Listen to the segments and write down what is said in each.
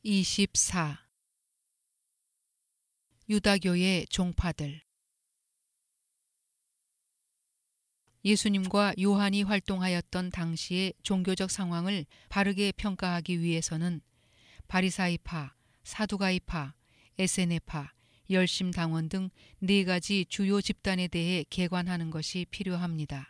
24. 유다교의 종파들. 예수님과 요한이 활동하였던 당시의 종교적 상황을 바르게 평가하기 위해서는 바리사이파, 사두가이파, 에세네파, 열심당원 등 4가지 주요 집단에 대해 개관하는 것이 필요합니다.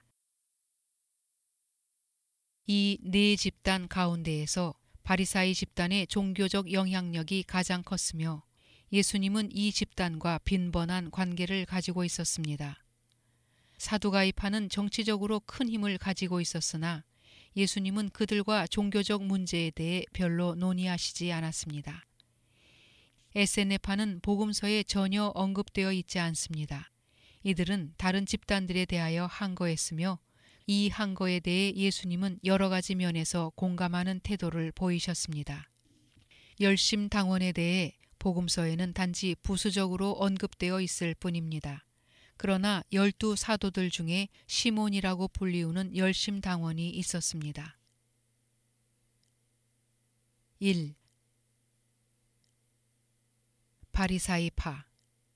이 4집단 가운데에서 바리사이 집단의 종교적 영향력이 가장 컸으며 예수님은 이 집단과 빈번한 관계를 가지고 있었습니다. 사두가이파는 정치적으로 큰 힘을 가지고 있었으나 예수님은 그들과 종교적 문제에 대해 별로 논의하시지 않았습니다. 에세네파는 복음서에 전혀 언급되어 있지 않습니다. 이들은 다른 집단들에 대하여 항거했으며 이 항거에 대해 예수님은 여러 가지 면에서 공감하는 태도를 보이셨습니다. 열심당원에 대해 복음서에는 단지 부수적으로 언급되어 있을 뿐입니다. 그러나 12사도들 중에 시몬이라고 불리우는 열심당원이 있었습니다. 1. 바리사이파.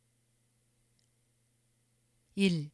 1.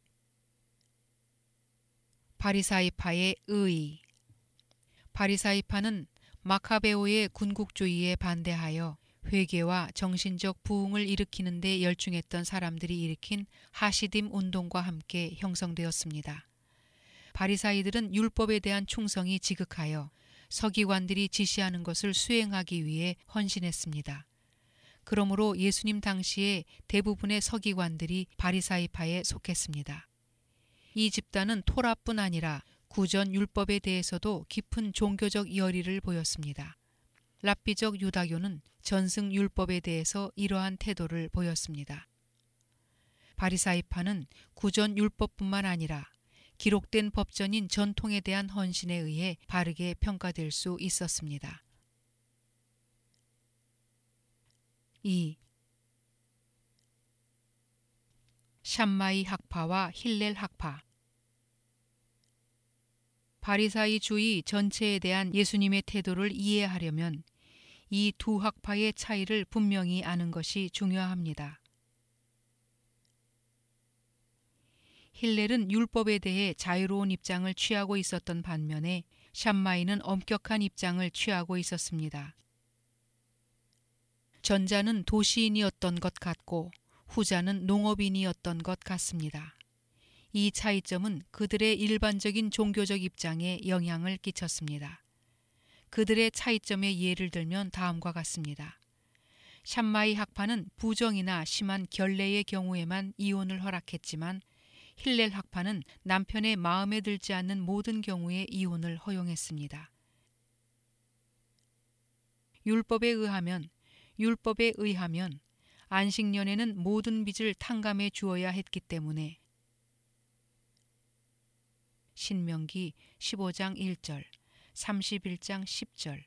바리사이파의 의의. 바리사이파는 마카베오의 군국주의에 반대하여 회개와 정신적 부흥을 일으키는 데 열중했던 사람들이 일으킨 하시딤 운동과 함께 형성되었습니다. 바리사이들은 율법에 대한 충성이 지극하여 서기관들이 지시하는 것을 수행하기 위해 헌신했습니다. 그러므로 예수님 당시에 대부분의 서기관들이 바리사이파에 속했습니다. 이 집단은 토라뿐 아니라 구전 율법에 대해서도 깊은 종교적 열의를 보였습니다. 랍비적 유다교는 전승 율법에 대해서 이러한 태도를 보였습니다. 바리사이파는 구전 율법뿐만 아니라 기록된 법전인 전통에 대한 헌신에 의해 바르게 평가될 수 있었습니다. 2. 샴마이 학파와 힐렐 학파. 바리사이주의 전체에 대한 예수님의 태도를 이해하려면 이 두 학파의 차이를 분명히 아는 것이 중요합니다. 힐렐은 율법에 대해 자유로운 입장을 취하고 있었던 반면에 샴마이는 엄격한 입장을 취하고 있었습니다. 전자는 도시인이었던 것 같고 후자는 농업인이었던 것 같습니다. 이 차이점은 그들의 일반적인 종교적 입장에 영향을 끼쳤습니다. 그들의 차이점의 예를 들면 다음과 같습니다. 샴마이 학파는 부정이나 심한 결례의 경우에만 이혼을 허락했지만 힐렐 학파는 남편의 마음에 들지 않는 모든 경우에 이혼을 허용했습니다. 율법에 의하면 안식년에는 모든 빚을 탕감해 주어야 했기 때문에 신명기 15장 1절, 31장 10절.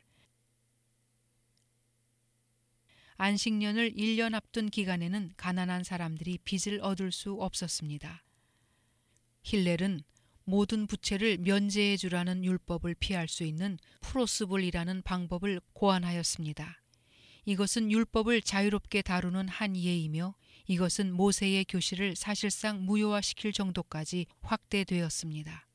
안식년을 1년 앞둔 기간에는 가난한 사람들이 빚을 얻을 수 없었습니다. 힐렐은 모든 부채를 면제해 주라는 율법을 피할 수 있는 프로스불이라는 방법을 고안하였습니다. 이것은 율법을 자유롭게 다루는 한 예이며 이것은 모세의 교시를 사실상 무효화시킬 정도까지 확대되었습니다.